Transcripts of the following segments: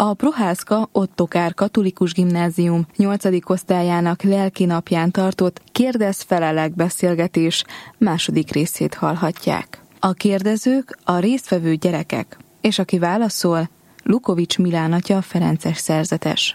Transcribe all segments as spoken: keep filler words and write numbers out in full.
A Prohászka Ottokár Katolikus Gimnázium nyolcadik osztályának lelkinapján tartott kérdez-felelek beszélgetés második részét hallhatják. A kérdezők a résztvevő gyerekek, és aki válaszol, Lukovics Milán atya ferences szerzetes.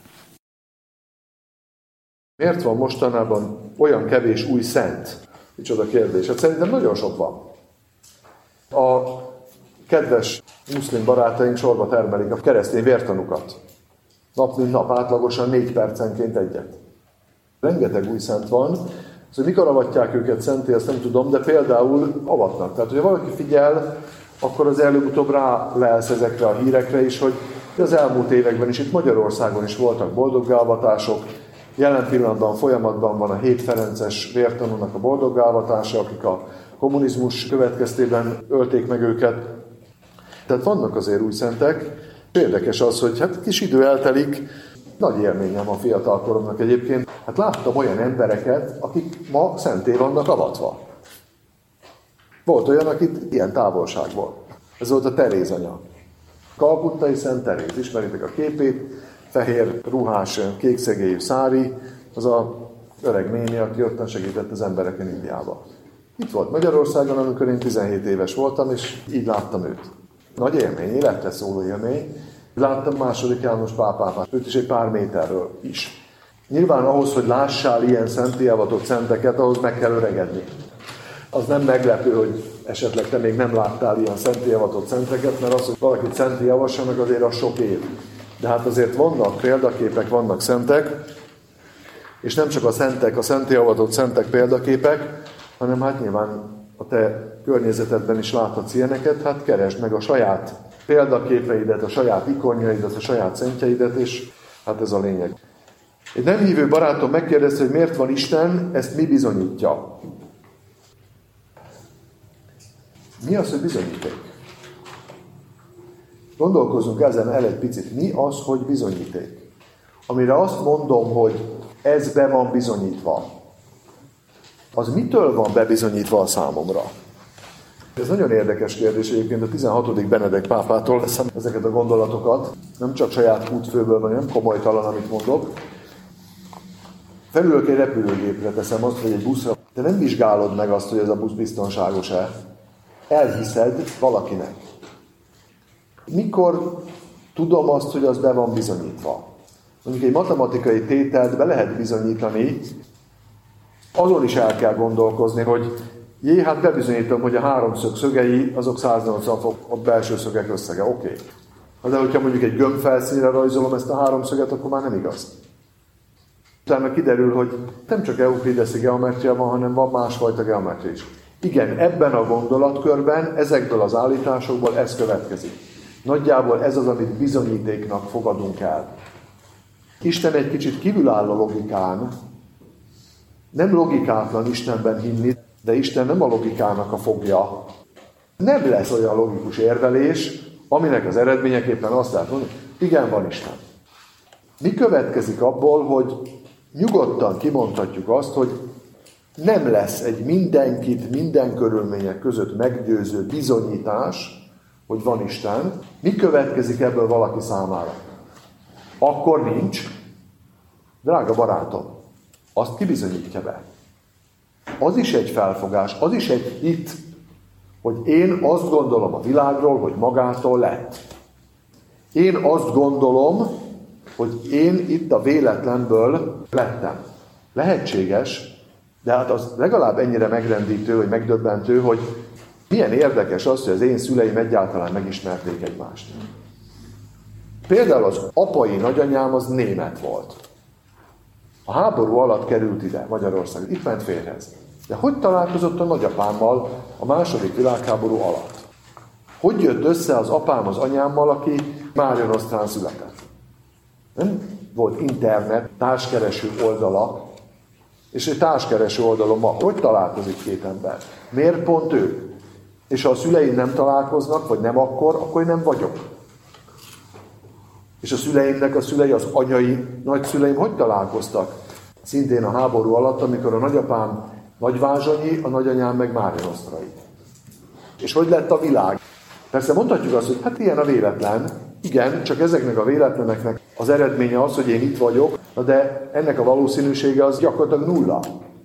Miért van mostanában olyan kevés új szent? Micsoda kérdés. Hát szerintem nagyon sok van. A kedves muszlim barátaink sorba termelik a keresztény vértanukat. Nap mint nap, átlagosan négy percenként egyet. Rengeteg új szent van, szóval mikor avatják őket szenté, azt nem tudom, de például avatnak. Tehát, hogyha valaki figyel, akkor az előbb-utóbb rá lelsz ezekre a hírekre is, hogy az elmúlt években is, itt Magyarországon is voltak boldoggálvatások. Jelen pillanatban folyamatban van a hét ferences vértanúnak a boldoggálvatása, akik a kommunizmus következtében ölték meg őket. Tehát vannak azért új szentek. Érdekes az, hogy hát kis idő eltelik, nagy élményem a fiatalkoromnak egyébként. Hát láttam olyan embereket, akik ma szenté vannak avatva. Volt olyan, akit ilyen távolságból. Ez volt a Teréz anya. Kalkuttai Szent Teréz, ismeritek a képét, fehér, ruhás, kékszegélyű szári, az a öreg néni, aki ottan segített az embereken Indiába. Itt volt Magyarországon, amikor én tizenhét éves voltam, és így láttam őt. Nagy élmény, életre szóló élmény. Láttam második János Pál pápát, őt is egy pár méterről is. Nyilván ahhoz, hogy lássál ilyen szenté avatott szenteket, ahhoz meg kell öregedni. Az nem meglepő, hogy esetleg te még nem láttál ilyen szenté avatott szenteket, mert az, hogy valakit szenté avassanak, azért az sok év. De hát azért vannak példaképek, vannak szentek, és nem csak a szentek, a szenté avatott szentek példaképek, hanem hát nyilván a te környezetedben is láthatsz ilyeneket, hát keresd meg a saját példaképeidet, a saját ikonjaidat, a saját szentjeidet, és hát ez a lényeg. Egy nem hívő barátom megkérdezte, hogy miért van Isten, ezt mi bizonyítja. Mi az, hogy bizonyíték? Gondolkozzunk ezen el egy picit. Mi az, hogy bizonyíték? Amire azt mondom, hogy ez be van bizonyítva, az mitől van bebizonyítva a számomra? Ez nagyon érdekes kérdés egyébként, a tizenhatodik Benedek pápától veszem ezeket a gondolatokat, nem csak saját útfőből, vagy nem komolytalan, amit mondok. Felülök egy repülőgépre, teszem azt, vagy egy buszra, te nem vizsgálod meg azt, hogy ez a busz biztonságos-e. Elhiszed valakinek. Mikor tudom azt, hogy az be van bizonyítva? Mondjuk egy matematikai tételt be lehet bizonyítani, azon is el kell gondolkozni, hogy jé, hát bebizonyítom, hogy a háromszög szögei, azok száznyolcvan fok, a belső szögek összege, oké. Okay. De hogyha mondjuk egy gömb felszínre rajzolom ezt a háromszöget, akkor már nem igaz. Utána kiderül, hogy nem csak euklideszi geometria van, hanem van másfajta geometria is. Igen, ebben a gondolatkörben, ezekből az állításokból ez következik. Nagyjából ez az, amit bizonyítéknak fogadunk el. Isten egy kicsit kívüláll a logikán. Nem logikátlan Istenben hinni, de Isten nem a logikának a fogja. Nem lesz olyan logikus érvelés, aminek az eredményeképpen azt lehet mondani, igen, van Isten. Mi következik abból, hogy nyugodtan kimondhatjuk azt, hogy nem lesz egy mindenkit, minden körülmények között meggyőző bizonyítás, hogy van Isten. Mi következik ebből valaki számára? Akkor nincs. Drága barátom, azt kibizonyítja be. Az is egy felfogás, az is egy hit, hogy én azt gondolom a világról, hogy magától lett. Én azt gondolom, hogy én itt a véletlenből lettem. Lehetséges, de hát az legalább ennyire megrendítő, vagy megdöbbentő, hogy milyen érdekes az, hogy az én szüleim egyáltalán megismerték egymást. Például az apai nagyanyám az német volt. A háború alatt került ide Magyarország, itt ment férjhez. De hogy találkozott a nagyapámmal a második világháború alatt? Hogy jött össze az apám az anyámmal, aki Márion Osztrán született? Nem volt internet, társkereső oldalak, és egy társkereső oldalon ma hogy találkozik két ember? Miért pont ők? És ha a szüleim nem találkoznak, vagy nem akkor, akkor én nem vagyok. És a szüleimnek a szülei, az anyai nagyszüleim hogy találkoztak? Szintén a háború alatt, amikor a nagyapám Nagyvázsonyi, a nagyanyám meg Márion Osztrai. És hogy lett a világ? Persze mondhatjuk azt, hogy hát ilyen a véletlen. Igen, csak ezeknek a véletleneknek az eredménye az, hogy én itt vagyok, de ennek a valószínűsége az gyakorlatilag nulla.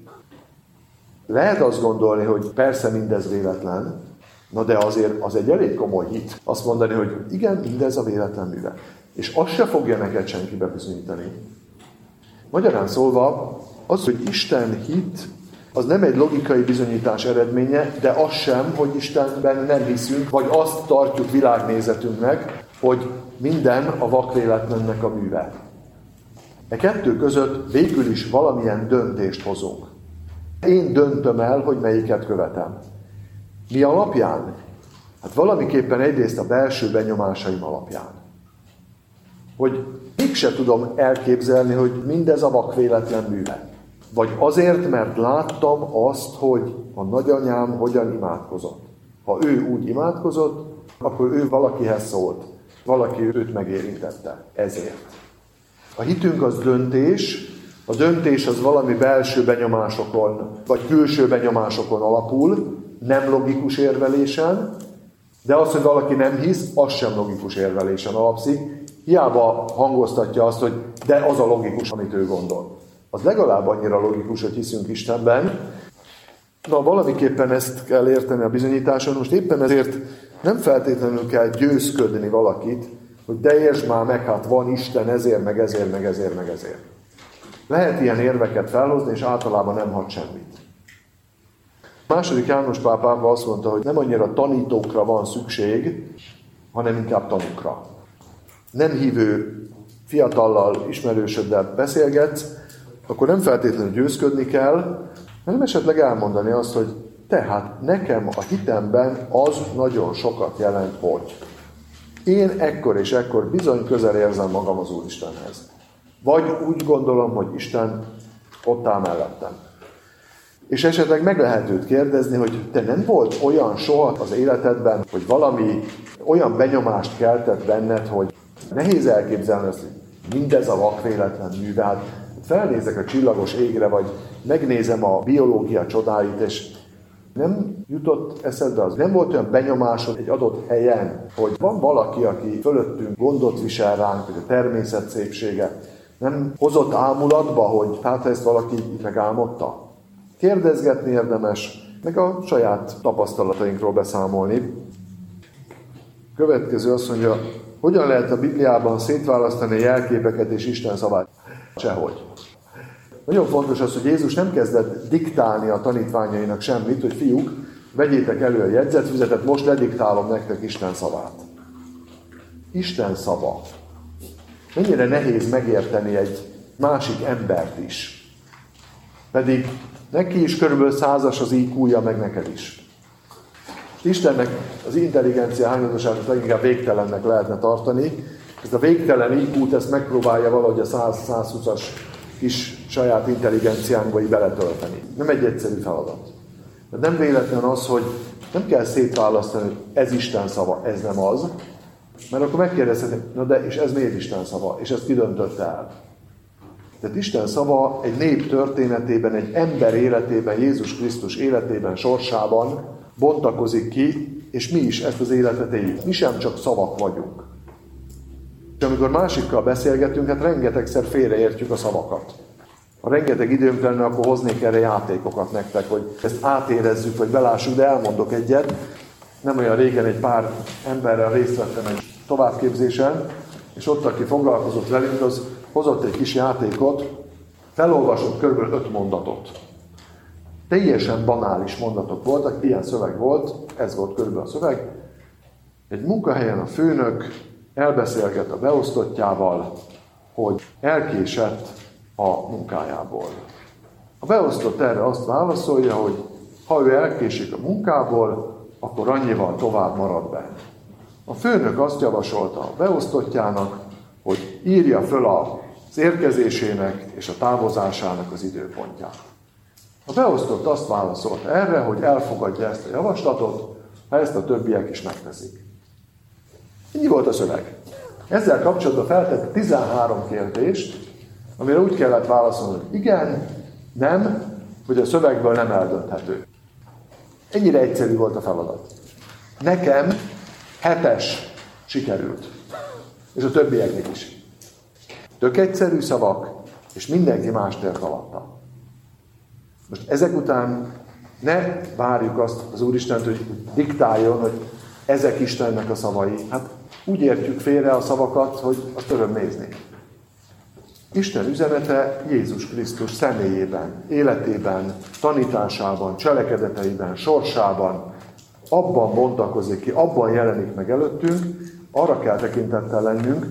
Lehet azt gondolni, hogy persze mindez véletlen, na de azért az egy elég komoly hit. Azt mondani, hogy igen, mindez a véletlen műve. És azt se fogja neked senki bebizonyítani. Magyarán szólva, az, hogy Isten hit, az nem egy logikai bizonyítás eredménye, de az sem, hogy Istenben nem hiszünk, vagy azt tartjuk világnézetünknek, hogy minden a vakvéletlennek a műve. E kettő között végül is valamilyen döntést hozunk. Én döntöm el, hogy melyiket követem. Mi alapján? Hát valamiképpen egyrészt a belső benyomásaim alapján. Hogy mégse tudom elképzelni, hogy mindez a vakvéletlen műve. Vagy azért, mert láttam azt, hogy a nagyanyám hogyan imádkozott. Ha ő úgy imádkozott, akkor ő valakihez szólt. Valaki őt megérintette. Ezért. A hitünk az döntés, a döntés az valami belső benyomásokon, vagy külső benyomásokon alapul, nem logikus érvelésen, de az, hogy valaki nem hisz, az sem logikus érvelésen alapszik. Hiába hangoztatja azt, hogy de az a logikus, amit ő gondol. Az legalább annyira logikus, hogy hiszünk Istenben. Na, valamiképpen ezt kell érteni a bizonyításon. Most éppen ezért nem feltétlenül kell győzködni valakit, hogy de értsd már meg, hát van Isten ezért, meg ezért, meg ezért, meg ezért. Lehet ilyen érveket felhozni, és általában nem hat semmit. A második János Pál pápa azt mondta, hogy nem annyira tanítókra van szükség, hanem inkább tanúkra. Nem hívő fiatallal, ismerősöddel beszélgetsz, akkor nem feltétlenül győzködni kell, hanem esetleg elmondani azt, hogy tehát nekem a hitemben az nagyon sokat jelent, hogy én ekkor és ekkor bizony közel érzem magam az Úristenhez. Vagy úgy gondolom, hogy Isten ott áll mellettem. És esetleg meg lehet őt kérdezni, hogy te nem volt olyan soha az életedben, hogy valami olyan benyomást keltett benned, hogy nehéz elképzelni azt, hogy mindez a vakvéletlen műve. Hát felnézek a csillagos égre, vagy megnézem a biológia csodáit, és nem jutott eszedbe az. Nem volt olyan benyomásod egy adott helyen, hogy van valaki, aki fölöttünk gondot visel ránk, hogy a természet szépsége. Nem hozott ámulatba, hogy hát ezt valaki megálmodta. Kérdezgetni érdemes, meg a saját tapasztalatainkról beszámolni. Következő azt mondja, hogyan lehet a Bibliában szétválasztani a jelképeket és Isten szavát? Sehogy. Nagyon fontos az, hogy Jézus nem kezdett diktálni a tanítványainak semmit, hogy fiúk, vegyétek elő a jegyzetfüzetet, most lediktálom nektek Isten szavát. Isten szava. Mennyire nehéz megérteni egy másik embert is. Pedig neki is körülbelül százas az í kúja, meg neked is. Istennek az intelligencia hányadosát leginkább végtelennek lehetne tartani. Ezt a végtelen í kút ezt megpróbálja valahogy a száz-százhúszas kis saját intelligenciánkba beletölteni. Nem egy egyszerű feladat. De nem véletlen az, hogy nem kell szétválasztani, hogy ez Isten szava, ez nem az. Mert akkor megkérdezhetni, na de, és ez miért Isten szava? És ezt ki döntötte el? Tehát Isten szava egy nép történetében, egy ember életében, Jézus Krisztus életében, sorsában bontakozik ki, és mi is ezt az életet éljük. Mi sem csak szavak vagyunk. És amikor másikkal beszélgetünk, hát rengetegszer félreértjük a szavakat. Ha rengeteg időnk lenne, akkor hoznék erre játékokat nektek, hogy ezt átérezzük, vagy belássuk, de elmondok egyet. Nem olyan régen egy pár emberrel részt vettem egy továbbképzésen, és ott, aki foglalkozott velünk, az hozott egy kis játékot, felolvasott körülbelül öt mondatot. Teljesen banális mondatok voltak, ilyen szöveg volt, ez volt körülbelül a szöveg. Egy munkahelyen a főnök elbeszélget a beosztottjával, hogy elkésett a munkájából. A beosztott erre azt válaszolja, hogy ha ő elkésik a munkából, akkor annyival tovább marad benne. A főnök azt javasolta a beosztottjának, hogy írja föl az érkezésének és a távozásának az időpontját. A beosztott azt válaszolt erre, hogy elfogadja ezt a javaslatot, ha ezt a többiek is megteszik. Ennyi volt a szöveg. Ezzel kapcsolatban feltett tizenhárom kérdést, amire úgy kellett válaszolni, hogy igen, nem, hogy a szövegből nem eldönthető. Ennyire egyszerű volt a feladat. Nekem hetes sikerült. És a többieknek is. Tök egyszerű szavak, és mindenki mást ért alatta. Most ezek után ne várjuk azt az Úristent, hogy diktáljon, hogy ezek Istennek a szavai. Hát úgy értjük félre a szavakat, hogy azt öröm nézni. Isten üzenete Jézus Krisztus személyében, életében, tanításában, cselekedeteiben, sorsában, abban bontakozik ki, abban jelenik meg előttünk, arra kell tekintettel lennünk.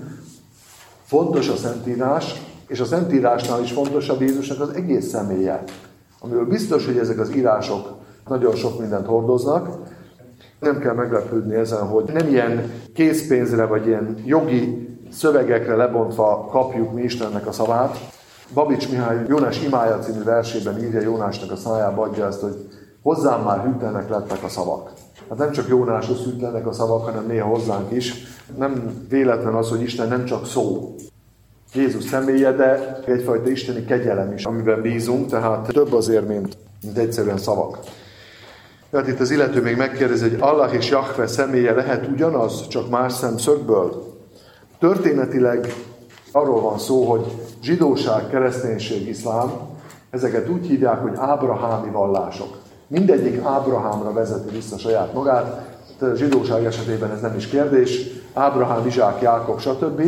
Fontos a Szentírás, és a Szentírásnál is fontosabb Jézusnak az egész személye, amiről biztos, hogy ezek az írások nagyon sok mindent hordoznak. Nem kell meglepődni ezen, hogy nem ilyen készpénzre, vagy ilyen jogi szövegekre lebontva kapjuk mi Istennek a szavát. Babics Mihály Jónás imája című versében írja, Jónásnak a szájába adja ezt, hogy hozzám már hűtlenek lettek a szavak. Hát nem csak Jónáshoz hűtlenek a szavak, hanem néha hozzánk is. Nem véletlen az, hogy Isten nem csak szó. Jézus személye, de egyfajta isteni kegyelem is, amiben bízunk, tehát több azért, mint, mint egyszerűen szavak. Tehát itt az illető még megkérdezi, hogy Allah és Jahve személye lehet ugyanaz, csak más szemszögből? Történetileg arról van szó, hogy zsidóság, kereszténység, iszlám, ezeket úgy hívják, hogy ábrahámi vallások. Mindegyik Ábrahámra vezeti vissza saját magát, a zsidóság esetében ez nem is kérdés, Ábrahám, Izsák, Jákob, stb.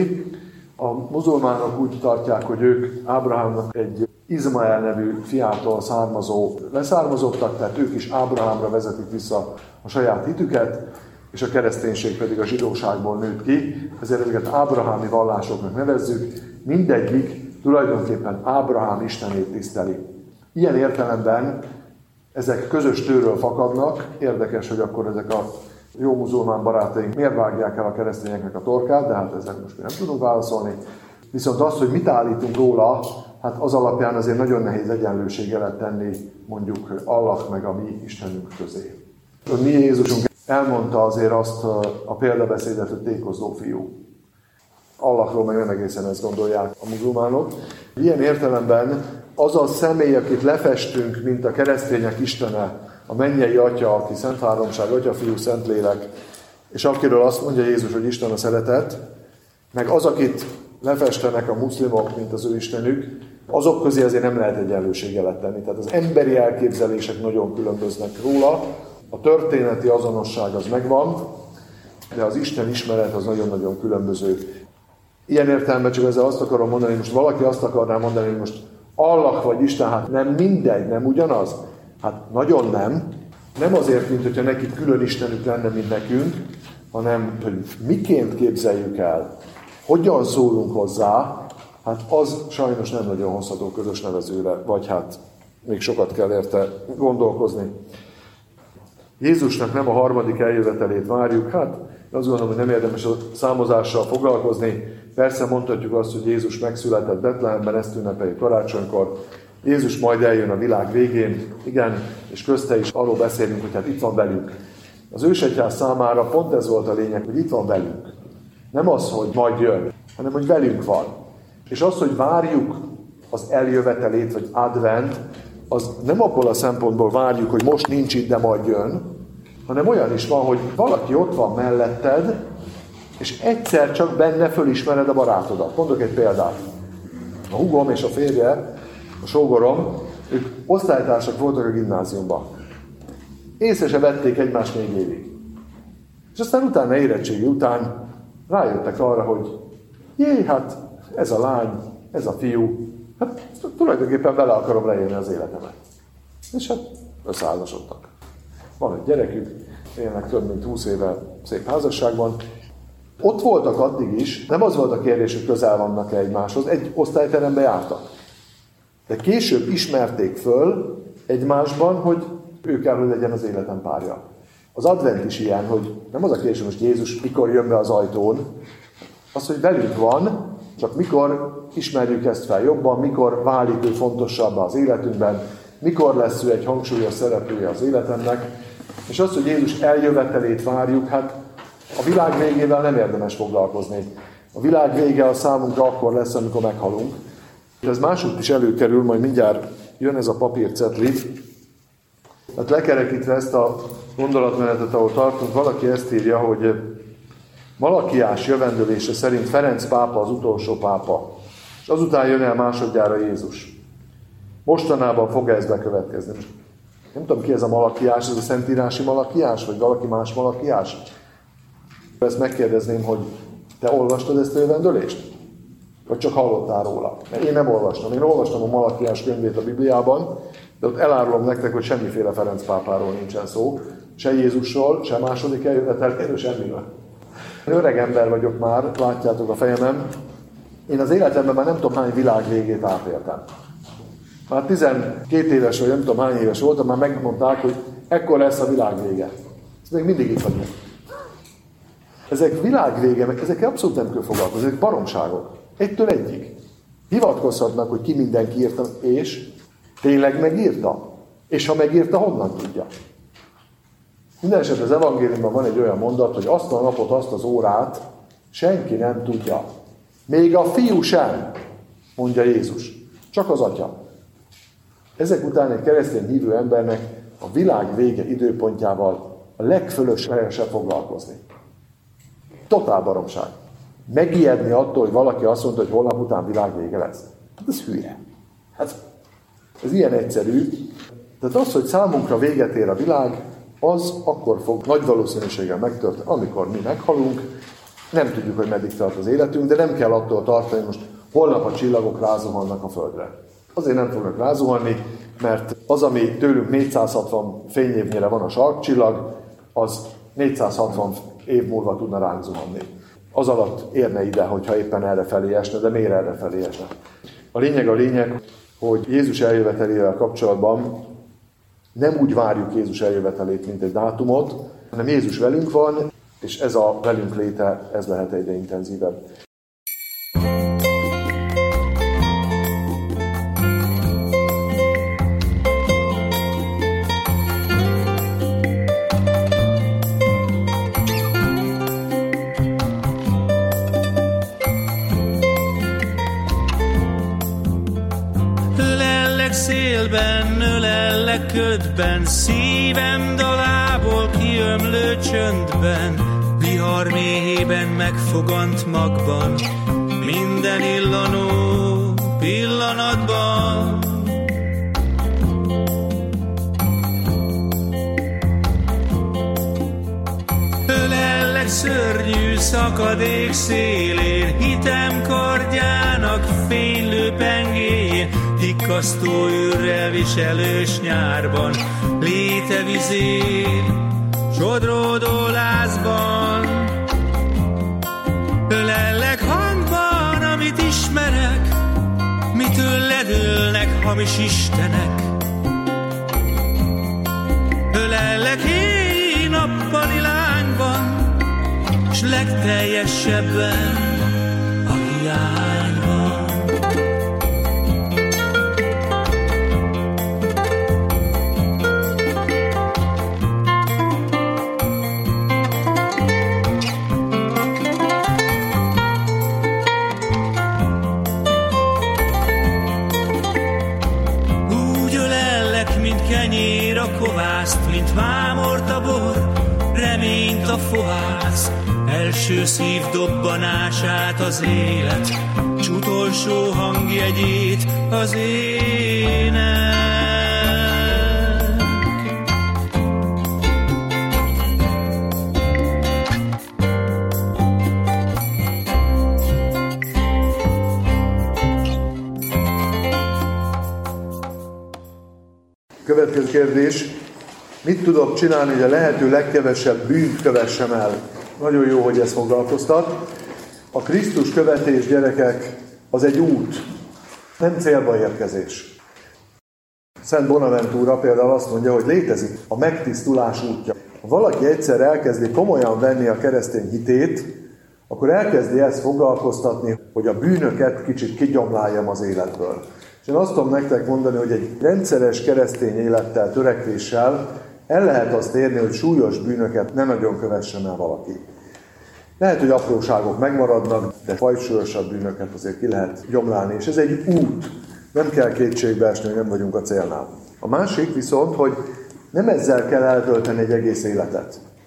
A muzulmánok úgy tartják, hogy ők Ábrahámnak egy Izmael nevű fiától származó leszármazottak, tehát ők is Ábrahámra vezetik vissza a saját hitüket, és a kereszténység pedig a zsidóságból nőtt ki, ezért ezeket ábrahámi vallásoknak nevezzük, mindegyik tulajdonképpen Ábrahám Istenét tiszteli. Ilyen értelemben ezek közös tőről fakadnak, érdekes, hogy akkor ezek a jó muzulmán barátaink miért vágják el a keresztényeknek a torkát, de hát ezek most mi nem tudunk válaszolni. Viszont az, hogy mit állítunk róla, hát az alapján azért nagyon nehéz egyenlőséget tenni mondjuk Allah meg a mi Istenünk közé. A mi Jézusunk elmondta azért azt a példabeszédet, hogy tékozló fiú. Allahról meg nem egészen ezt gondolják a muzulmánok. Ilyen értelemben az a személy, akit lefestünk, mint a keresztények Istene, a mennyei Atya, aki Szent Háromság, Atya, Fiú, Szentlélek, és akiről azt mondja Jézus, hogy Isten a szeretet, meg az, akit lefestenek a muszlimok, mint az ő Istenük, azok közé azért nem lehet egyenlőséget tenni. Tehát az emberi elképzelések nagyon különböznek róla, a történeti azonosság az megvan, de az Isten ismeret az nagyon-nagyon különböző. Ilyen értelemben csak ezzel azt akarom mondani, hogy most valaki azt akarná mondani, hogy most Allah vagy Isten, hát nem mindegy, nem ugyanaz? Hát nagyon nem. Nem azért, mint hogyha nekik külön Istenük lenne, mint nekünk, hanem hogy miként képzeljük el, hogyan szólunk hozzá, hát az sajnos nem nagyon hozható közös nevezőre, vagy hát még sokat kell érte gondolkozni. Jézusnak nem a harmadik eljövetelét várjuk, hát azt gondolom, hogy nem érdemes a számozással foglalkozni. Persze mondhatjuk azt, hogy Jézus megszületett Betlehemben, ezt ünnepeljük karácsonykor. Jézus majd eljön a világ végén, igen, és közte is arról beszélünk, hogy hát itt van velünk. Az ősegyház számára pont ez volt a lényeg, hogy itt van velünk. Nem az, hogy majd jön, hanem hogy velünk van. És az, hogy várjuk az eljövetelét, vagy advent, az nem abból a szempontból várjuk, hogy most nincs itt, de majd jön, hanem olyan is van, hogy valaki ott van melletted, és egyszer csak benne fölismered a barátodat. Mondok egy példát. A húgom és a férje, a sógorom, ők osztálytársak voltak a gimnáziumban. Észre se vették egymást négy évig. És aztán utána érettségi után rájöttek arra, hogy jé, hát ez a lány, ez a fiú, hát tulajdonképpen bele akarom leélni az életemet. És hát összeházasodtak. Van egy gyerekük, élnek több mint húsz éve szép házasságban. Ott voltak addig is, nem az volt a kérdés, hogy közel vannak-e egymáshoz, egy osztályterembe jártak. De később ismerték föl egymásban, hogy ő kell, hogy legyen az életem párja. Az advent is ilyen, hogy nem az a kérdés, hogy Jézus mikor jön be az ajtón, az, hogy velünk van, csak mikor ismerjük ezt fel jobban, mikor válik ő fontosabbá az életünkben, mikor lesz ő egy hangsúlyos szereplője az életemnek, és az, hogy Jézus eljövetelét várjuk, hát a világ végével nem érdemes foglalkozni. A világ vége a számunkra akkor lesz, amikor meghalunk. Ez máshogy is előkerül, majd mindjárt jön ez a papírcetli. Hát lekerekítve ezt a gondolatmenetet, ahol tartunk, valaki ezt írja, hogy Malakiás jövendőlése szerint Ferenc pápa az utolsó pápa, és azután jön el másodjára Jézus. Mostanában fog ez bekövetkezni. Nem tudom, ki ez a Malakiás, ez a szentírási Malakiás, vagy valaki más Malakiás? Ezt megkérdezném, hogy te olvastad ezt a jövendőlést? Vagy csak hallottál róla? Mert én nem olvastam. Én olvastam a Malakiás könyvét a Bibliában, de ott elárulom nektek, hogy semmiféle Ferenc pápáról nincsen szó. Se Jézusról, se második eljöveteléről, semmiről. Öreg ember vagyok már, látjátok a fejemem. Én az életemben már nem tudom hány világ végét átéltem. Már tizenkét éves, vagy nem tudom hány éves voltam, már megmondták, hogy ekkor lesz a világ vége. Ez még mindig itt vagyunk. Ezek világvége, meg ezek abszolút nem kell foglalkozni, ezek baromságok. Egytől egyig. Hivatkozhatnak, hogy ki mindenki írta, és tényleg megírta. És ha megírta, honnan tudja? Mindenesetre az evangéliumban van egy olyan mondat, hogy azt a napot, azt az órát senki nem tudja. Még a fiú sem, mondja Jézus. Csak az atya. Ezek után egy keresztény hívő embernek a világ vége időpontjával a legfölöslegesebb foglalkozni. Totál baromság. Megijedni attól, hogy valaki azt mondta, hogy holnap után világ vége lesz. Hát ez hülye. Hát ez ilyen egyszerű. Tehát az, hogy számunkra véget ér a világ, az akkor fog nagy valószínűséggel megtörténni, amikor mi meghalunk. Nem tudjuk, hogy meddig tart az életünk, de nem kell attól tartani, hogy most holnap a csillagok rázuhannak a földre. Azért nem fognak rázuhanni, mert az, ami tőlünk négyszázhatvan fényévnyire van a sarkcsillag, az négyszázhatvan év múlva tudna ránk zuhanni. Az alatt érne ide, hogyha éppen errefelé esne, de miért errefelé esne? A lényeg a lényeg, hogy Jézus eljövetelével kapcsolatban nem úgy várjuk Jézus eljövetelét, mint egy dátumot, hanem Jézus velünk van, és ez a velünk léte, ez lehet egyre intenzívebb. Szélben, ölellek ködben, szívem dalából kiömlő csöndben, vihar méhében megfogant magban, minden illanó pillanatban. Ölellek szörnyű szakadék szélén, hitem kardjának fénylő pengéjén, hikkasztó űrrel viselős nyárban, léte vizén, sodródó lázban. Ölellek hangban, amit ismerek, mitől ledőlnek hamis istenek. Ölellek éjjé nappali lányban, s legteljesebben a hiányban. Kenyér a kovászt, mint mámort a bor, reményt a fohász, első szívdobbanását az élet, s utolsó hangjegyét az ének. Következő kérdés. Mit tudok csinálni, hogy a lehető legkevesebb bűnt kövessem el? Nagyon jó, hogy ez foglalkoztat. A Krisztus követés, gyerekek, az egy út, nem célba érkezés. Szent Bonaventura például azt mondja, hogy létezik a megtisztulás útja. Ha valaki egyszer elkezdi komolyan venni a keresztény hitét, akkor elkezdi ezt foglalkoztatni, hogy a bűnöket kicsit kigyomláljam az életből. És én azt tudom nektek mondani, hogy egy rendszeres keresztény élettel, törekvéssel el lehet azt érni, hogy súlyos bűnöket ne nagyon kövessen el valaki. Lehet, hogy apróságok megmaradnak, de fajsúlyosabb bűnöket azért ki lehet gyomlálni. És ez egy út. Nem kell kétségbe esni, hogy nem vagyunk a célnál. A másik viszont, hogy nem ezzel kell eltölteni egy egész életet.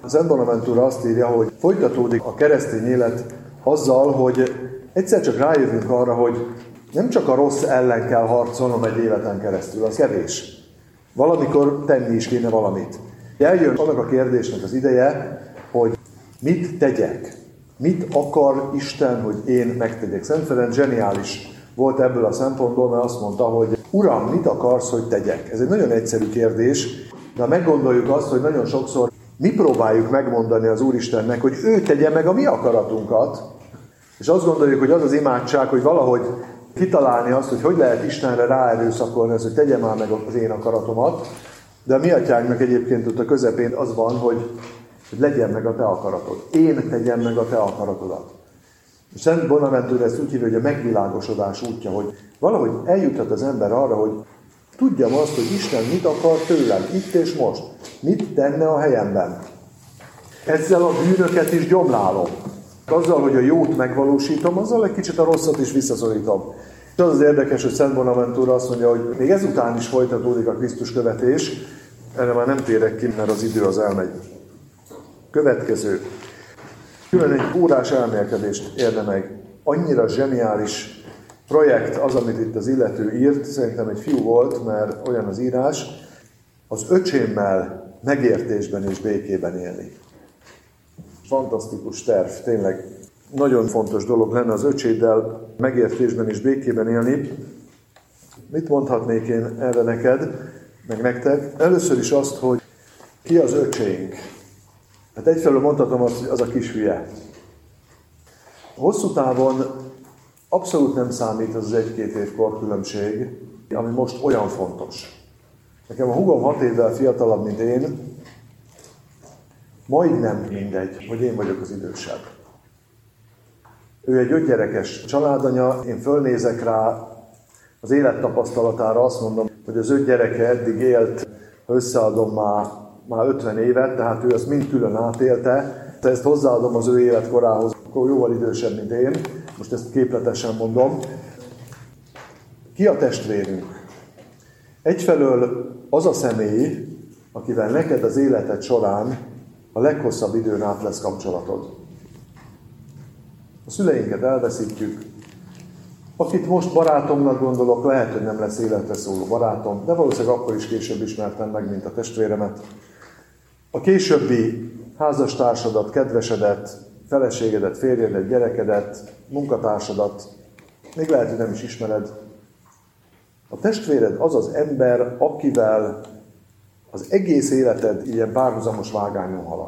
Szent Bonaventura azt írja, hogy folytatódik a keresztény élet azzal, hogy egyszer csak rájövünk arra, hogy nem csak a rossz ellen kell harcolnom egy életen keresztül, az kevés. Valamikor tenni is kéne valamit. Eljön annak a kérdésnek az ideje, hogy mit tegyek? Mit akar Isten, hogy én megtegyek? Szent Ferenc zseniális volt ebből a szempontból, mert azt mondta, hogy Uram, mit akarsz, hogy tegyek? Ez egy nagyon egyszerű kérdés, de ha meggondoljuk azt, hogy nagyon sokszor mi próbáljuk megmondani az Úristennek, hogy ő tegye meg a mi akaratunkat, és azt gondoljuk, hogy az az imádság, hogy valahogy kitalálni azt, hogy hogy lehet Istenre ráerőszakolni azt, hogy tegye már meg az én akaratomat, de a mi atyánknak egyébként ott a közepén az van, hogy, hogy legyen meg a te akaratod. Én tegyem meg a te akaratodat. És Szent Bonaventura ezt úgy hívja, hogy a megvilágosodás útja, hogy valahogy eljuthat az ember arra, hogy tudjam azt, hogy Isten mit akar tőlem, itt és most. Mit tenne a helyemben. Ezzel a bűnöket is gyomlálom. Azzal, hogy a jót megvalósítom, azzal egy kicsit a rosszat is visszaszorítom. És az az érdekes, hogy Szent Bonaventura azt mondja, hogy még ezután is folytatódik a Krisztus követés. Erre már nem térek ki, mert az idő az elmegy. Következő. Külön egy órás elmélkedést érne meg. Annyira zseniális projekt az, amit itt az illető írt. Szerintem egy fiú volt, mert olyan az írás. Az öcsémmel megértésben és békében élni. Fantasztikus terv, tényleg nagyon fontos dolog lenne az öcséddel megértésben és békében élni. Mit mondhatnék én erre neked, meg nektek? Először is azt, hogy ki az öcsénk. Hát egyfelől mondhatom azt, hogy az a kis hülye. Hosszú távon abszolút nem számít az az egy-két év korkülönbség, ami most olyan fontos. Nekem a húgom hat évvel fiatalabb, mint én, majdnem mindegy, hogy én vagyok az idősebb. Ő egy ötgyerekes családanya, én fölnézek rá, az élettapasztalatára azt mondom, hogy az öt gyereke eddig élt, ha összeadom már, már ötven évet, tehát ő azt mind külön átélte, de ezt hozzáadom az ő életkorához, akkor jóval idősebb, mint én, most ezt képletesen mondom. Ki a testvérünk? Egyfelől az a személy, akivel neked az életed során a leghosszabb időn át lesz kapcsolatod. A szüleinket elveszítjük. Akit most barátomnak gondolok, lehet, hogy nem lesz életre szóló barátom, de valószínűleg akkor is később ismertem meg, mint a testvéremet. A későbbi házastársadat, kedvesedet, feleségedet, férjedet, gyerekedet, munkatársadat, még lehet, hogy nem is ismered. A testvéred az az ember, akivel az egész életed ilyen párhuzamos vágányon halad.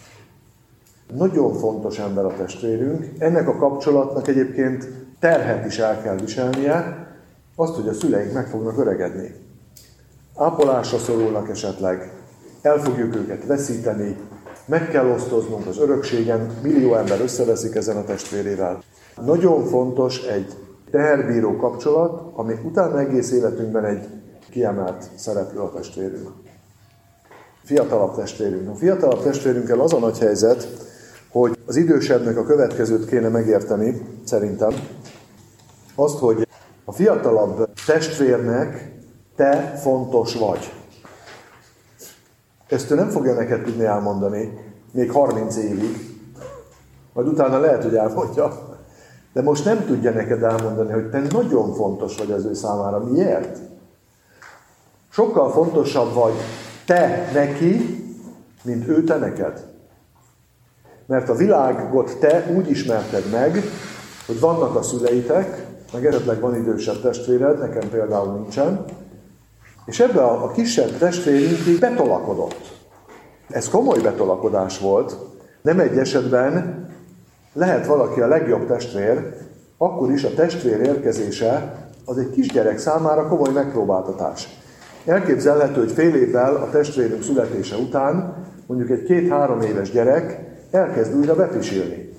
Nagyon fontos ember a testvérünk. Ennek a kapcsolatnak egyébként terhet is el kell viselnie, azt, hogy a szüleink meg fognak öregedni. Ápolásra szorulnak esetleg, el fogjuk őket veszíteni, meg kell osztoznunk az örökségen, millió ember összeveszik ezen a testvérével. Nagyon fontos egy teherbíró kapcsolat, ami utána egész életünkben egy kiemelt szereplő a testvérünk. Fiatalabb testvérünk. A fiatalabb testvérünkkel az a nagy helyzet, hogy az idősebbnek a következőt kéne megérteni, szerintem. Azt, hogy a fiatalabb testvérnek te fontos vagy. Ezt ő nem fogja neked tudni elmondani, még harminc évig. Majd utána lehet, hogy elmondja. De most nem tudja neked elmondani, hogy te nagyon fontos vagy az ő számára. Miért? Sokkal fontosabb vagy te neki, mint ő te neked. Mert a világot te úgy ismerted meg, hogy vannak a szüleitek, meg esetleg van idősebb testvéred, nekem például nincsen, és ebbe a, a kisebb testvérünk betolakodott. Ez komoly betolakodás volt. Nem egy esetben lehet valaki a legjobb testvér, akkor is a testvér érkezése az egy kisgyerek számára komoly megpróbáltatás. Elképzelhető, hogy fél évvel a testvérünk születése után mondjuk egy két-három éves gyerek elkezd újra bepisilni.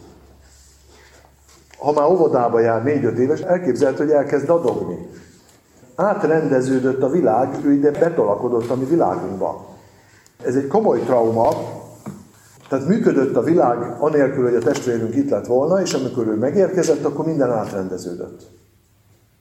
Ha már óvodába jár négy-öt éves, elképzelhető, hogy elkezd dadogni. Átrendeződött a világ, ő ide betolakodott a mi világunkba. Ez egy komoly trauma, tehát működött a világ anélkül, hogy a testvérünk itt lett volna, és amikor ő megérkezett, akkor minden átrendeződött.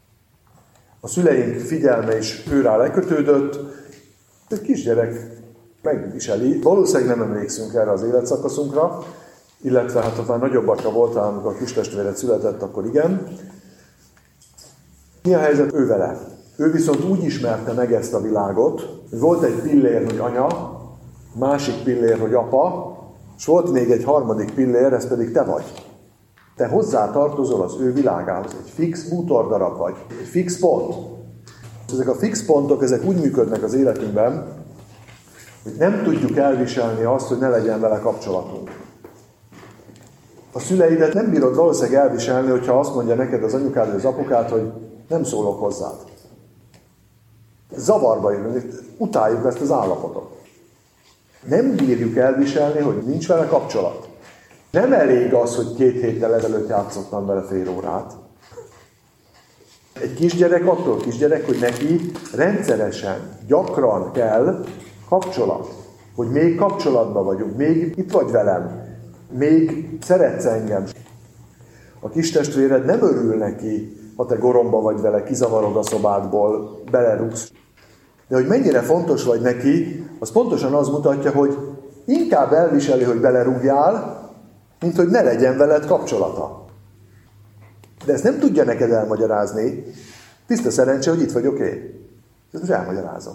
A szüleink figyelme is őrá lekötődött, egy kisgyerek megviseli. Valószínűleg nem emlékszünk erre az életszakaszunkra, illetve hát ha már nagyobbakra voltál, amikor a kistestvéred született, akkor igen. Mi a helyzet ő vele? Ő viszont úgy ismerte meg ezt a világot, hogy volt egy pillér, hogy anya, másik pillér, hogy apa, és volt még egy harmadik pillér, ez pedig te vagy. Te hozzá tartozol az ő világához. Egy fix bútordarab vagy, egy fix pont. Ezek a fix pontok, ezek úgy működnek az életünkben, hogy nem tudjuk elviselni azt, hogy ne legyen vele kapcsolatunk. A szüleidet nem bírod valószínűleg elviselni, hogyha azt mondja neked az anyukád vagy az apukád, hogy nem szólok hozzád. Zavarba jövünk, utáljuk ezt az állapotot. Nem bírjuk elviselni, hogy nincs vele kapcsolat. Nem elég az, hogy két héttel ezelőtt játszottam vele fél órát. Egy kisgyerek attól kisgyerek, hogy neki rendszeresen, gyakran kell kapcsolat. Hogy még kapcsolatban vagyunk, még itt vagy velem, még szeretsz engem. A kistestvéred nem örül neki, ha te goromba vagy vele, kizavarod a szobádból, belerúgsz. De hogy mennyire fontos vagy neki, az pontosan az mutatja, hogy inkább elviseli, hogy belerúgjál, mint hogy ne legyen veled kapcsolata. De ezt nem tudja neked elmagyarázni. Tiszta szerencse, hogy itt vagyok én. Ezt most elmagyarázom.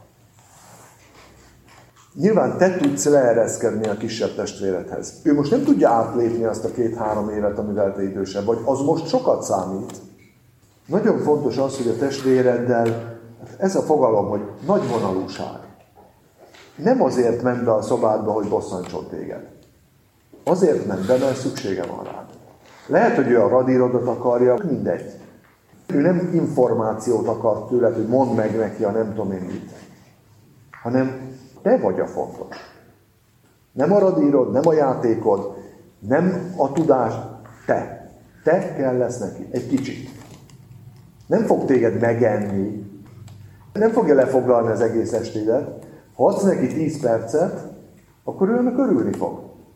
Nyilván te tudsz leereszkedni a kisebb testvéredhez. Ő most nem tudja átlépni azt a két-három évet, amivel te idősebb vagy. Az most sokat számít. Nagyon fontos az, hogy a testvéreddel, ez a fogalom, hogy nagyvonalúság. Nem azért ment be a szobádba, hogy bosszantson téged. Azért ment be, mert szüksége van rád. Lehet, hogy ő a radírodat akarja, mindegy. Ő nem információt akar tőled, hogy mondd meg neki a nem tudom én mit. Hanem te vagy a fontos. Nem a radírod, nem a játékod, nem a tudás, te. Te kell lesz neki, egy kicsit. Nem fog téged megenni, nem fogja lefoglalni az egész estédet. Ha adsz neki tíz percet, akkor ő ennek örülni fog.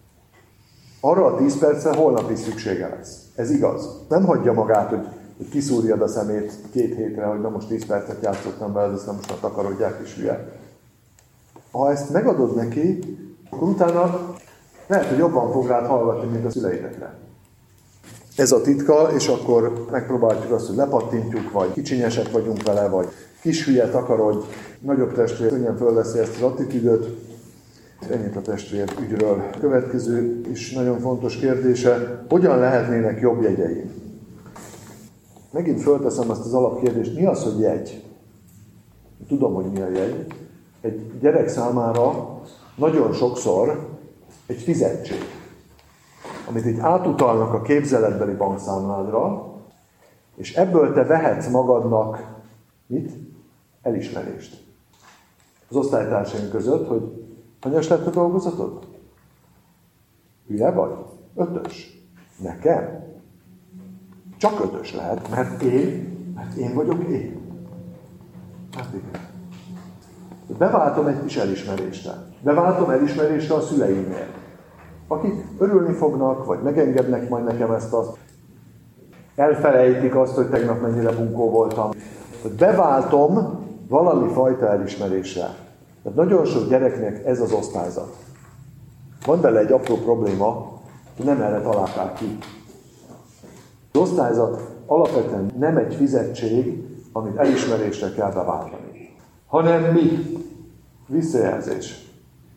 Arra a tíz percre holnap is szüksége lesz. Ez igaz. Nem hagyja magát, hogy, hogy kiszúrjad a szemét két hétre, hogy na most tíz percet játszottam be, ezt nem most már takarodják is hülye. Ha ezt megadod neki, akkor utána lehet, hogy jobban fog rád hallgatni, mint a szüleidekre. Ez a titka, és akkor megpróbáljuk azt, hogy lepattintjuk, vagy kicsinyesek vagyunk vele, vagy kis hülye, takarodj, nagyobb testvér könnyen fölveszi ezt az attitűdöt. Ennyit a testvér ügyről. Következő is nagyon fontos kérdése, hogyan lehetnének jobb jegyeim? Megint fölteszem azt az alapkérdést, mi az, hogy jegy? Tudom, hogy mi a jegy. Egy gyerek számára nagyon sokszor egy fizetség, amit így átutalnak a képzeletbeli bankszámládra, és ebből te vehetsz magadnak mit? Elismerést. Az osztálytársaink között, hogy hanyas lett a dolgozatod? Hülye vagy? Ötös. Nekem? Csak ötös lehet, mert én, mert én vagyok én. Hát igen. Beváltom egy kis elismerésre. Beváltom elismerésre a szüleimnél, akik örülni fognak, vagy megengednek majd nekem ezt azt. Elfelejtik azt, hogy tegnap mennyire bunkó voltam. Beváltom valami fajta elismerésre. Tehát nagyon sok gyereknek ez az osztályzat. Van vele egy apró probléma, hogy nem erre találták ki. Az osztályzat alapvetően nem egy fizetség, amit elismerésre kell beváltani, hanem mi? Visszajelzés.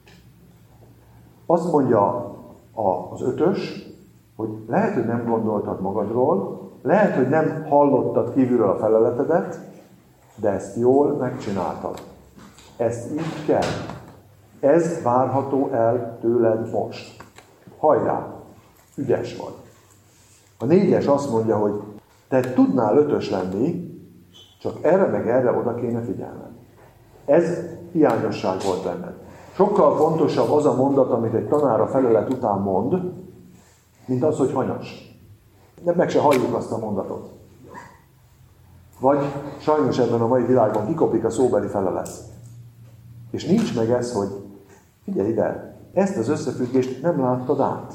Azt mondja az ötös, hogy lehet, hogy nem gondoltad magadról, lehet, hogy nem hallottad kívülről a feleletedet, de ezt jól megcsináltad. Ezt így kell. Ez várható el tőled most. Hajrá! Ügyes vagy. A négyes azt mondja, hogy te tudnál ötös lenni, csak erre meg erre oda kéne figyelned. Ez hiányosság volt benned. Sokkal fontosabb az a mondat, amit egy tanár a felelet után mond, mint az, hogy hanyas. Nem meg se halljuk azt a mondatot. Vagy sajnos ebben a mai világban kikopik a szóbeli felelet. És nincs meg ez, hogy figyelj ide, ezt az összefüggést nem láttad át.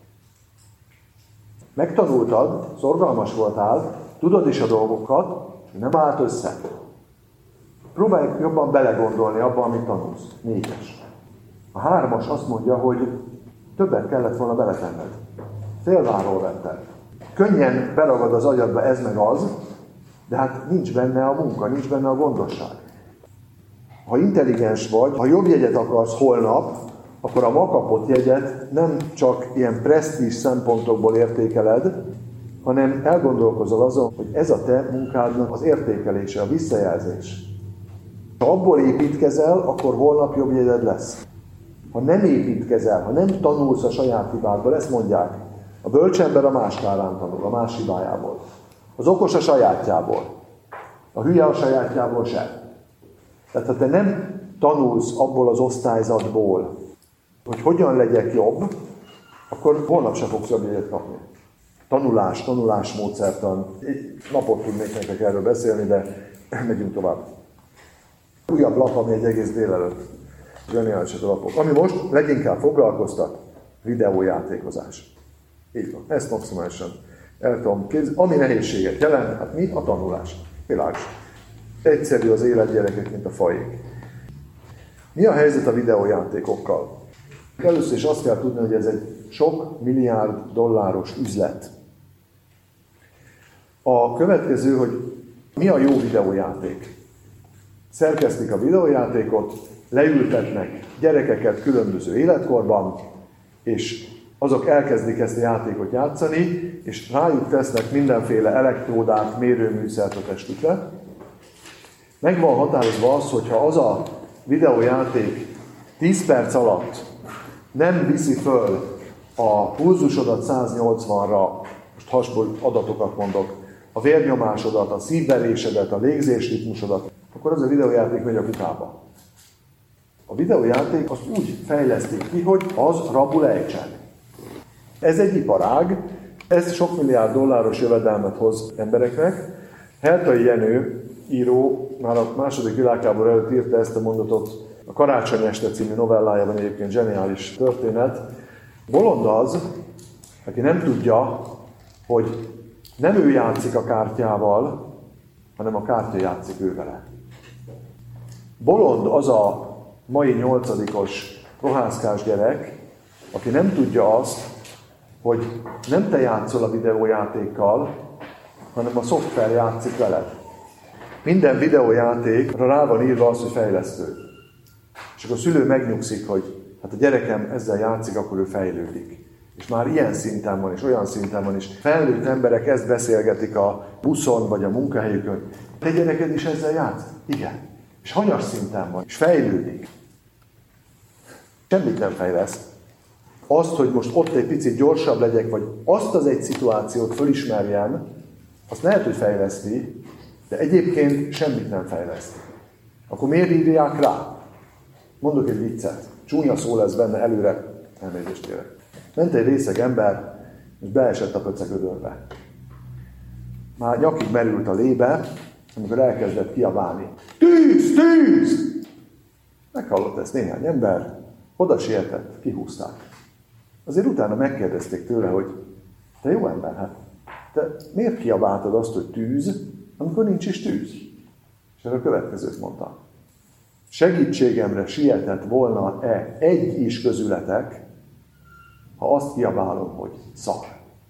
Megtanultad, szorgalmas voltál, tudod is a dolgokat, nem állt össze. Próbálj jobban belegondolni abba, amit tanulsz. Négyes. A hármas azt mondja, hogy többet kellett volna beletenned. Félváról vetted. Könnyen beragad az agyadba ez meg az, de hát nincs benne a munka, nincs benne a gondosság. Ha intelligens vagy, ha jobb jegyet akarsz holnap, akkor a ma kapott jegyet nem csak ilyen presztízs szempontokból értékeled, hanem elgondolkozol azon, hogy ez a te munkádnak az értékelése, a visszajelzés. Ha abból építkezel, akkor holnap jobb jegyed lesz. Ha nem építkezel, ha nem tanulsz a saját hibádból, ezt mondják, a bölcs ember a más kárán tanul, a más hibájából. Az okos a sajátjából. A hülye a sajátjából sem. Tehát ha te nem tanulsz abból az osztályzatból, hogy hogyan legyek jobb, akkor holnap sem fogsz jobb jegyet kapni. Tanulás, tanulás módszertan. Egy napot tudnék nektek erről beszélni, de megyünk tovább. Újabb lap, ami egy egész délelőtt. Zseniális a lapok. Ami most leginkább foglalkoztat, videójátékozás. Így van, ezt maximálisan el tudom képzelni. Ami nehézséget jelent, hát mi? A tanulás. Világos. Egyszerű az élet, gyerekek, mint a faék. Mi a helyzet a videójátékokkal? Először is azt kell tudni, hogy ez egy sok milliárd dolláros üzlet. A következő, hogy mi a jó videójáték? Szerkesztik a videójátékot, leültetnek gyerekeket különböző életkorban, és azok elkezdik ezt a játékot játszani, és rájuk tesznek mindenféle elektródát, mérőműszert a testükre. Meg van határozva az, hogyha az a videójáték tíz perc alatt nem viszi föl a pulzusodat száznyolcvanra, most hasból adatokat mondok, a vérnyomásodat, a szívverésedet, a légzésritmusodat, akkor az a videójáték megy a kukába. A videójáték azt úgy fejlesztik ki, hogy az rabul ejtsen. Ez egy iparág, ez sok milliárd dolláros jövedelmet hoz embereknek. Hertai Jenő író már a második világháború előtt írta ezt a mondatot, a Karácsony este című novellájában egyébként zseniális történet. Bolond az, aki nem tudja, hogy nem ő játszik a kártyával, hanem a kártya játszik ő vele. Bolond az a mai nyolcadikos rohászkás gyerek, aki nem tudja azt, hogy nem te játszol a videójátékkal, hanem a szoftver játszik veled. Minden videójátékra rá van írva az, hogy fejlesztő. És akkor a szülő megnyugszik, hogy hát a gyerekem ezzel játszik, akkor ő fejlődik. És már ilyen szinten van, és olyan szinten van, és felnőtt emberek ezt beszélgetik a buszon, vagy a munkahelyükön. Te gyereked is ezzel játsz? Igen. És hanyas szinten van, és fejlődik. Semmit nem fejleszt. Azt, hogy most ott egy picit gyorsabb legyek, vagy azt az egy szituációt fölismerjem, azt lehet, hogy fejleszti, de egyébként semmit nem fejleszt. Akkor miért írják rá? Mondok egy viccet. Csúnya szó lesz benne, előre elnézést kérek. Ment egy részeg ember, és beesett a pöcegödörbe. Már nyakig merült a lébe, amikor elkezdett kiabálni. Tűz! Tűz! Meghallott ezt néhány ember, oda sietett, kihúzták. Azért utána megkérdezték tőle, hogy te jó ember, hát te miért kiabáltad azt, hogy tűz, amikor nincs is tűz? És erre a következőt mondta. Segítségemre sietett volna-e egy is közületek, ha azt kiabálom, hogy szar.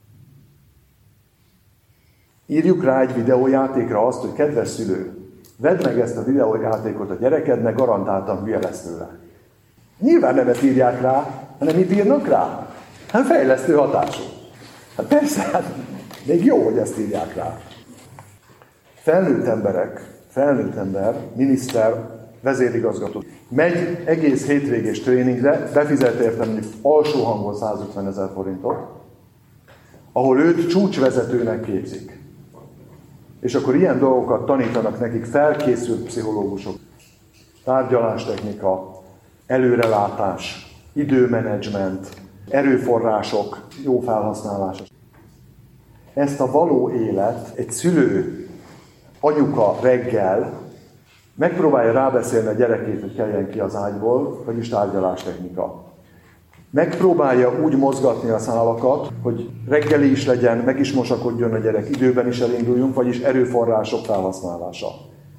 Írjuk rá egy videójátékra azt, hogy kedves szülő, vedd meg ezt a videójátékot a gyerekednek, garantáltan hülye lesz tőle. Nyilván nem ezt írják rá, hanem mit írnak rá? Hát fejlesztő hatású. Hát persze, hát még jó, hogy ezt írják rá. Felnőtt emberek, felnőtt ember, miniszter, vezérigazgató, megy egész hétvégés tréningre, befizet érte mondjuk alsó hangon százötvenezer forintot, ahol őt csúcsvezetőnek képzik. És akkor ilyen dolgokat tanítanak nekik felkészült pszichológusok. Tárgyalástechnika, előrelátás, időmenedzsment, erőforrások jó felhasználása. Ezt a való élet egy szülő, anyuka reggel megpróbálja rábeszélni a gyerekét, hogy keljen ki az ágyból, vagyis tárgyalástechnika. Megpróbálja úgy mozgatni a szálakat, hogy reggeli is legyen, meg is mosakodjon a gyerek, időben is elinduljunk, vagyis erőforrások felhasználása.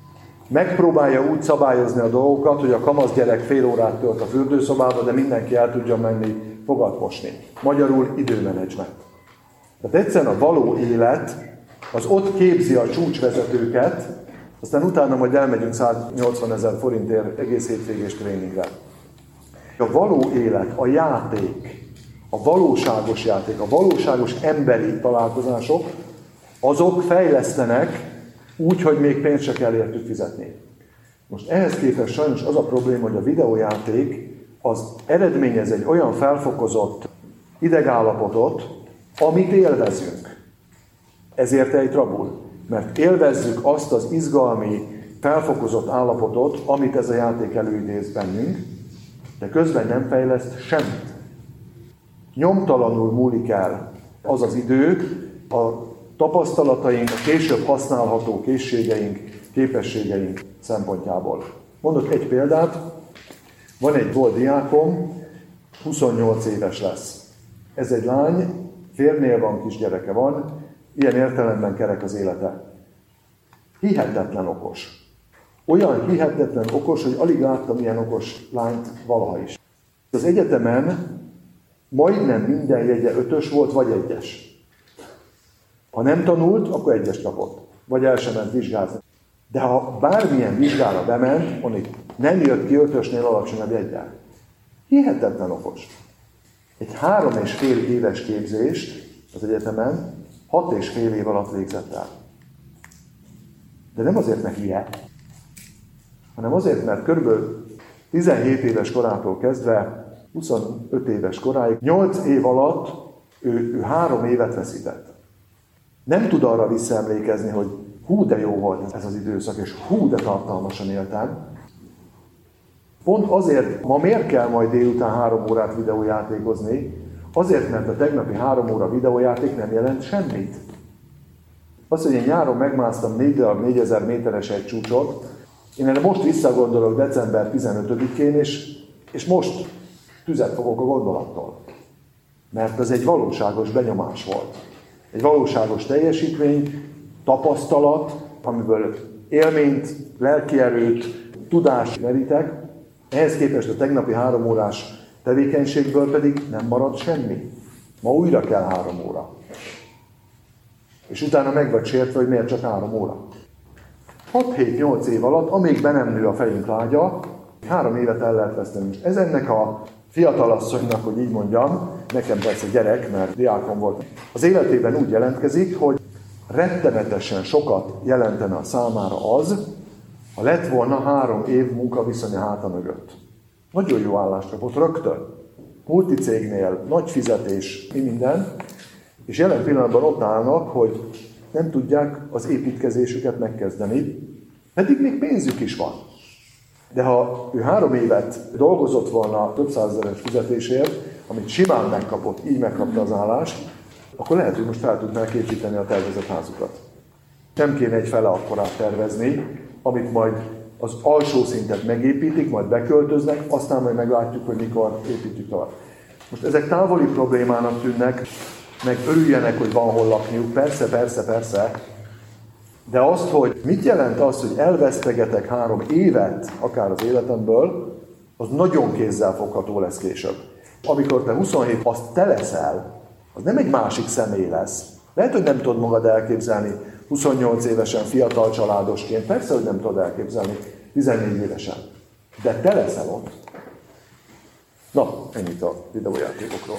megpróbálja úgy szabályozni a dolgokat, hogy a kamasz gyerek fél órát tölt a fürdőszobába, de mindenki el tudja menni fogat mosni. Magyarul időmenedzsment. Tehát egyszerűen a való élet az ott képzi a csúcsvezetőket, aztán utána majd elmegyünk száznyolcvanezer forintért egész hétvégés tréningre. A való élet, a játék, a valóságos játék, a valóságos emberi találkozások, azok fejlesztenek úgy, hogy még pénzt se kell értük fizetni. Most ehhez képest sajnos az a probléma, hogy a videójáték az eredményez egy olyan felfokozott idegállapotot, amit élvezünk. Ezért ejt rabul. Mert élvezzük azt az izgalmi, felfokozott állapotot, amit ez a játék előidéz bennünk, de közben nem fejleszt semmit. Nyomtalanul múlik el az az idő, a tapasztalataink, a később használható készségeink, képességeink szempontjából. Mondok egy példát, van egy volt diákom, huszonnyolc éves lesz. Ez egy lány, férnél van, kisgyereke van, ilyen értelemben kerek az élete. Hihetetlen okos. Olyan hihetetlen okos, hogy alig láttam ilyen okos lányt valaha is. Az egyetemen majdnem minden jegye ötös volt, vagy egyes. Ha nem tanult, akkor egyes kapott. Vagy el sem ment vizsgázni. De ha bármilyen vizsgára bement, onnig nem jött ki ötösnél alacsonyabb jeggyel. Hihetetlen okos. Egy három és fél éves képzést az egyetemen hat és fél év alatt végzett el. De nem azért, mert hülye, hanem azért, mert körülbelül tizenhét éves korától kezdve huszonöt éves koráig, nyolc év alatt ő, ő három évet veszített. Nem tud arra visszaemlékezni, hogy hú, de jó volt ez az időszak, és hú, de tartalmasan éltem. Pont azért, ma miért kell majd délután három órát videójátékozni? Azért, mert a tegnapi három óra videójáték nem jelent semmit. Az, hogy én nyáron megmásztam négy darab négyezer méteres egy csúcsot, én erre most visszagondolok december tizenötödikén, és, és most tüzet fogok a gondolattól. Mert ez egy valóságos benyomás volt. Egy valóságos teljesítmény, tapasztalat, amiből élményt, lelkierőt, tudást merítek. Ehhez képest a tegnapi három órás tevékenységből pedig nem marad semmi. Ma újra kell három óra. És utána meg vagy sértve, hogy miért csak három óra. hat-hét-nyolc év alatt, amíg be nem nő a fejünk lágya, három évet el lehet veszteni. Ez ennek a fiatalasszonynak, hogy így mondjam, nekem persze gyerek, mert diákom volt, az életében úgy jelentkezik, hogy rettenetesen sokat jelentene a számára az, ha lett volna három év munkaviszonya háta mögött. Nagyon jó állást kapott rögtön. Multicégnél, nagy fizetés, mi minden, és jelen pillanatban ott állnak, hogy nem tudják az építkezésüket megkezdeni, pedig még pénzük is van. De ha ő három évet dolgozott volna több százezeres fizetésért, amit simán megkapott, így megkapta az állást, akkor lehet, hogy most fel tudnák építeni a tervezett házukat. Nem kéne egy fele akkorát tervezni, amit majd az alsó szintet megépítik, majd beköltöznek, aztán majd meglátjuk, hogy mikor építjük tovább. Most ezek távoli problémának tűnnek, meg örüljenek, hogy van hol lakniuk, persze, persze, persze, de azt, hogy mit jelent az, hogy elvesztegetek három évet, akár az életemből, az nagyon kézzelfogható lesz később. Amikor te huszonhét, azt te leszel, az nem egy másik személy lesz. Lehet, hogy nem tudod magad elképzelni huszonnyolc évesen, fiatal családosként, persze, hogy nem tudod elképzelni tizennégy évesen, de te leszel ott. Na, ennyit a videójátékokról.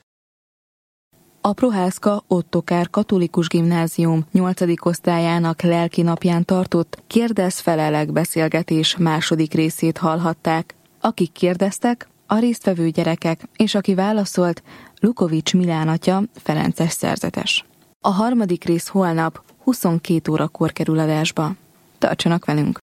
A Prohászka Ottokár Katolikus Gimnázium nyolcadik osztályának lelki napján tartott kérdez-felelek beszélgetés második részét hallhatták. Akik kérdeztek, a résztvevő gyerekek, és aki válaszolt, Lukovics Milán atya, ferences szerzetes. A harmadik rész holnap huszonkét órakor kerül adásba. Tartsanak velünk!